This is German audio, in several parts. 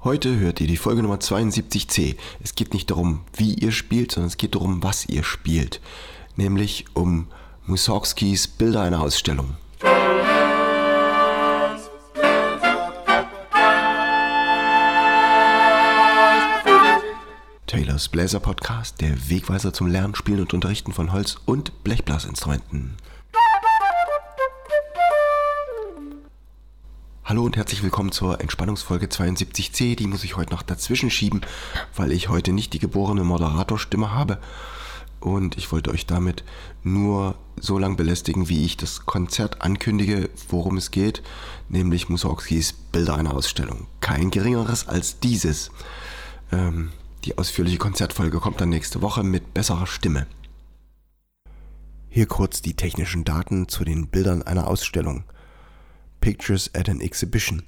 Heute hört ihr die Folge Nummer 72c. Es geht nicht darum, wie ihr spielt, sondern es geht darum, was ihr spielt. Nämlich um Mussorgskis Bilder einer Ausstellung. Taylors Bläser Podcast, der Wegweiser zum Lernen, Spielen und Unterrichten von Holz- und Blechblasinstrumenten. Hallo und herzlich willkommen zur Entspannungsfolge 72c. Die muss ich heute noch dazwischen schieben, weil ich heute nicht die geborene Moderatorstimme habe. Und ich wollte euch damit nur so lange belästigen, wie ich das Konzert ankündige, worum es geht, nämlich Mussorgskis Bilder einer Ausstellung. Kein geringeres als dieses. Die ausführliche Konzertfolge kommt dann nächste Woche mit besserer Stimme. Hier kurz die technischen Daten zu den Bildern einer Ausstellung. Pictures at an Exhibition.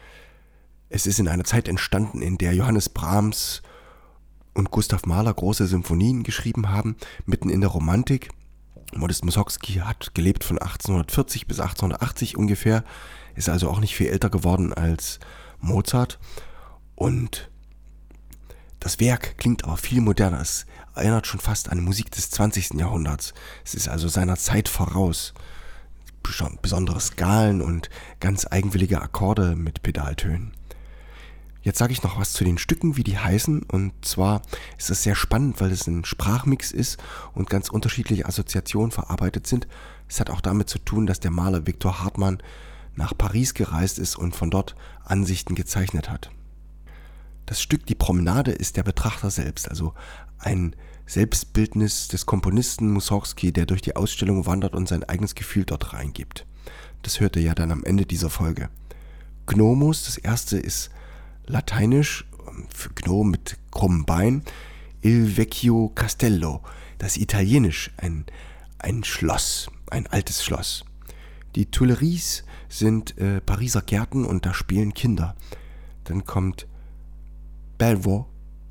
Es ist in einer Zeit entstanden, in der Johannes Brahms und Gustav Mahler große Symphonien geschrieben haben, mitten in der Romantik. Modest Mussorgsky hat gelebt von 1840 bis 1880 ungefähr, ist also auch nicht viel älter geworden als Mozart. Und das Werk klingt aber viel moderner. Es erinnert schon fast an Musik des 20. Jahrhunderts. Es ist also seiner Zeit voraus. Besondere Skalen und ganz eigenwillige Akkorde mit Pedaltönen. Jetzt sage ich noch was zu den Stücken, wie die heißen. Und zwar ist es sehr spannend, weil es ein Sprachmix ist und ganz unterschiedliche Assoziationen verarbeitet sind. Es hat auch damit zu tun, dass der Maler Victor Hartmann nach Paris gereist ist und von dort Ansichten gezeichnet hat. Das Stück Die Promenade ist der Betrachter selbst, also ein Selbstbildnis des Komponisten Mussorgsky, der durch die Ausstellung wandert und sein eigenes Gefühl dort reingibt. Das hört ihr ja dann am Ende dieser Folge. Gnomus, das erste ist lateinisch, für Gnome mit krummem Bein. Il Vecchio Castello, das italienisch, ein Schloss, ein altes Schloss. Die Tuileries sind Pariser Gärten und da spielen Kinder. Dann kommt Belvaux,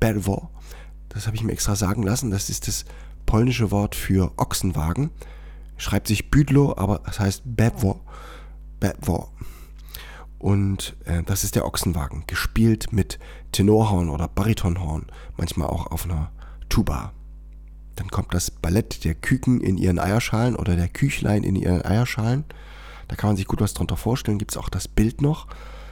das habe ich mir extra sagen lassen, das ist das polnische Wort für Ochsenwagen. Schreibt sich Bydlo, aber es heißt Belvaux. Und das ist der Ochsenwagen, gespielt mit Tenorhorn oder Baritonhorn, manchmal auch auf einer Tuba. Dann kommt das Ballett der Küken in ihren Eierschalen oder der Küchlein in ihren Eierschalen. Da kann man sich gut was drunter vorstellen, gibt es auch das Bild noch.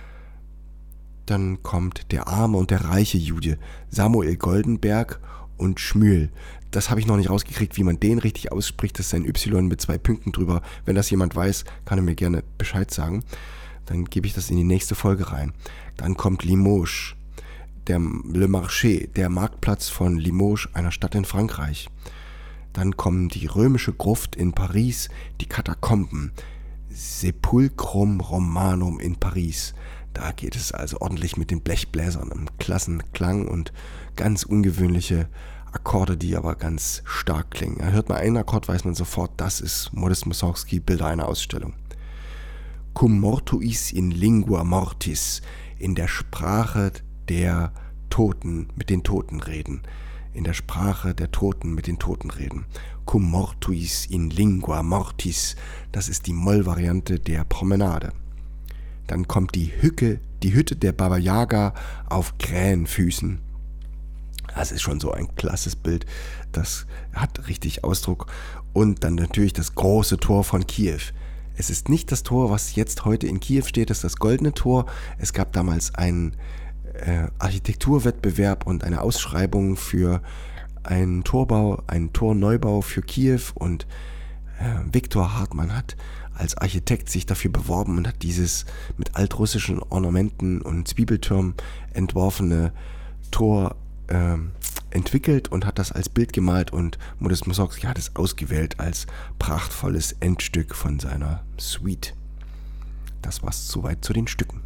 Dann kommt der arme und der reiche Jude, Samuel Goldenberg und Schmühl. Das habe ich noch nicht rausgekriegt, wie man den richtig ausspricht. Das ist ein Y mit 2 Punkten drüber. Wenn das jemand weiß, kann er mir gerne Bescheid sagen. Dann gebe ich das in die nächste Folge rein. Dann kommt Limoges, Le Marché, der Marktplatz von Limoges, einer Stadt in Frankreich. Dann kommen die römische Gruft in Paris, die Katakomben, Sepulchrum Romanum in Paris. Da geht es also ordentlich mit den Blechbläsern im Klassenklang und ganz ungewöhnliche Akkorde, die aber ganz stark klingen. Hört man einen Akkord, weiß man sofort, das ist Modest Mussorgsky, Bilder einer Ausstellung. Cum mortuis in lingua mortis, in der Sprache der Toten mit den Toten reden. In der Sprache der Toten mit den Toten reden. Cum mortuis in lingua mortis, das ist die Mollvariante der Promenade. Dann kommt die Hütte der Baba Yaga auf Krähenfüßen. Das ist schon so ein klasses Bild, das hat richtig Ausdruck. Und dann natürlich das große Tor von Kiew. Es ist nicht das Tor, was jetzt heute in Kiew steht, das ist das Goldene Tor. Es gab damals einen Architekturwettbewerb und eine Ausschreibung für einen Torneubau für Kiew und Victor Hartmann hat als Architekt sich dafür beworben und hat dieses mit altrussischen Ornamenten und Zwiebeltürmen entworfene Tor entwickelt und hat das als Bild gemalt und Modest Mussorgsky hat es ausgewählt als prachtvolles Endstück von seiner Suite. Das war's soweit zu den Stücken.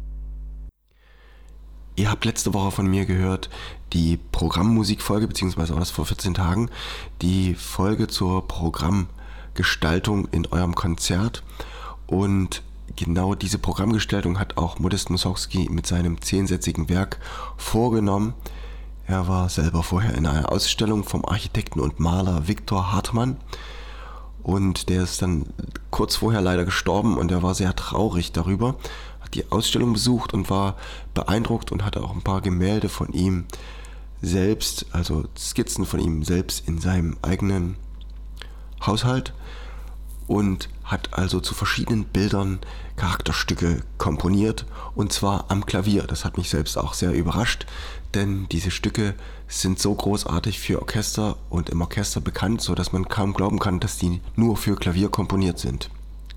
Ihr habt letzte Woche von mir gehört die Programmmusikfolge, beziehungsweise auch das vor 14 Tagen, die Folge zur Programmgestaltung in eurem Konzert. Und genau diese Programmgestaltung hat auch Modest Mussorgsky mit seinem 10-sätzigen Werk vorgenommen. Er war selber vorher in einer Ausstellung vom Architekten und Maler Victor Hartmann und der ist dann kurz vorher leider gestorben und er war sehr traurig darüber. die Ausstellung besucht und war beeindruckt und hatte auch ein paar Gemälde von ihm selbst, also Skizzen von ihm selbst in seinem eigenen Haushalt und hat also zu verschiedenen Bildern Charakterstücke komponiert und zwar am Klavier. Das hat mich selbst auch sehr überrascht, denn diese Stücke sind so großartig für Orchester und im Orchester bekannt, so dass man kaum glauben kann, dass die nur für Klavier komponiert sind.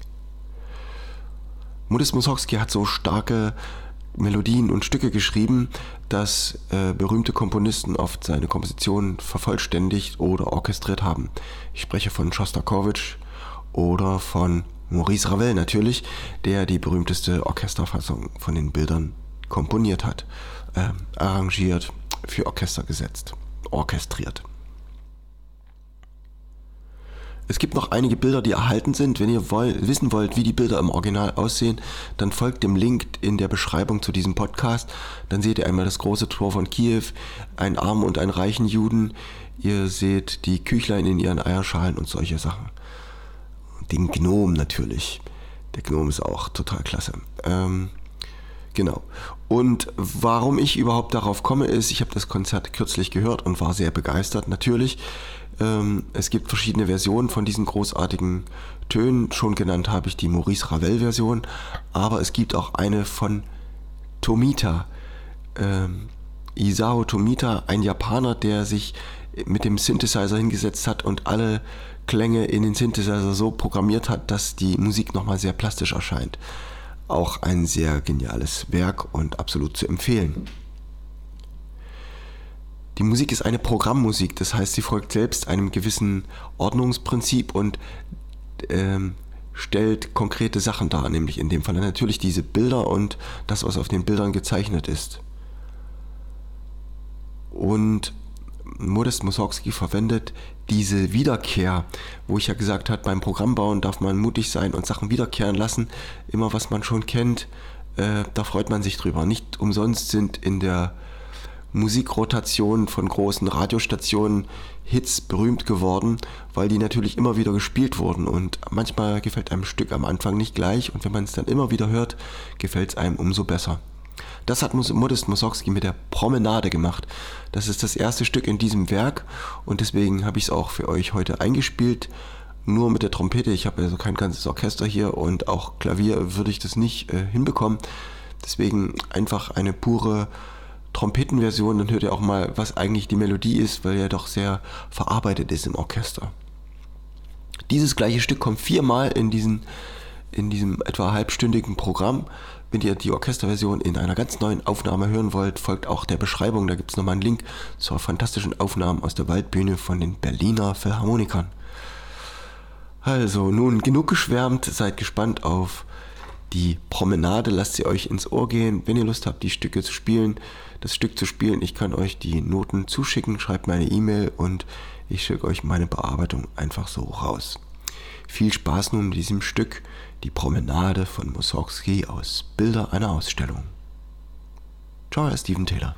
Modest Mussorgsky hat so starke Melodien und Stücke geschrieben, dass berühmte Komponisten oft seine Kompositionen vervollständigt oder orchestriert haben. Ich spreche von Schostakowitsch oder von Maurice Ravel natürlich, der die berühmteste Orchesterfassung von den Bildern komponiert hat, arrangiert, für Orchester gesetzt, orchestriert. Es gibt noch einige Bilder, die erhalten sind. Wenn ihr wissen wollt, wie die Bilder im Original aussehen, dann folgt dem Link in der Beschreibung zu diesem Podcast. Dann seht ihr einmal das große Tor von Kiew, einen armen und einen reichen Juden. Ihr seht die Küchlein in ihren Eierschalen und solche Sachen. Den Gnom natürlich. Der Gnom ist auch total klasse. Genau. Und warum ich überhaupt darauf komme, ist, ich habe das Konzert kürzlich gehört und war sehr begeistert. Natürlich, es gibt verschiedene Versionen von diesen großartigen Tönen. Schon genannt habe ich die Maurice Ravel-Version, aber es gibt auch eine von Tomita. Isao Tomita, ein Japaner, der sich mit dem Synthesizer hingesetzt hat und alle Klänge in den Synthesizer so programmiert hat, dass die Musik nochmal sehr plastisch erscheint. Auch ein sehr geniales Werk und absolut zu empfehlen. Die Musik ist eine Programmmusik, das heißt, sie folgt selbst einem gewissen Ordnungsprinzip und stellt konkrete Sachen dar, nämlich in dem Fall natürlich diese Bilder und das, was auf den Bildern gezeichnet ist. Und Modest Mussorgsky verwendet diese Wiederkehr, wo ich ja gesagt habe, beim Programmbauen darf man mutig sein und Sachen wiederkehren lassen. Immer was man schon kennt, da freut man sich drüber. Nicht umsonst sind in der Musikrotation von großen Radiostationen Hits berühmt geworden, weil die natürlich immer wieder gespielt wurden und manchmal gefällt einem ein Stück am Anfang nicht gleich und wenn man es dann immer wieder hört, gefällt es einem umso besser. Das hat Modest Mussorgsky mit der Promenade gemacht. Das ist das erste Stück in diesem Werk und deswegen habe ich es auch für euch heute eingespielt. Nur mit der Trompete, ich habe also kein ganzes Orchester hier und auch Klavier würde ich das nicht hinbekommen. Deswegen einfach eine pure Trompetenversion, dann hört ihr auch mal, was eigentlich die Melodie ist, weil ja doch sehr verarbeitet ist im Orchester. Dieses gleiche Stück kommt 4-mal in diesem etwa halbstündigen Programm. Wenn ihr die Orchesterversion in einer ganz neuen Aufnahme hören wollt, folgt auch der Beschreibung. Da gibt es nochmal einen Link zur fantastischen Aufnahmen aus der Waldbühne von den Berliner Philharmonikern. Also, nun genug geschwärmt, seid gespannt auf die Promenade, lasst sie euch ins Ohr gehen. Wenn ihr Lust habt, das Stück zu spielen, ich kann euch die Noten zuschicken, schreibt mir eine E-Mail und ich schicke euch meine Bearbeitung einfach so raus. Viel Spaß nun mit diesem Stück, die Promenade von Mussorgsky aus Bilder einer Ausstellung. Ciao, Steven Taylor.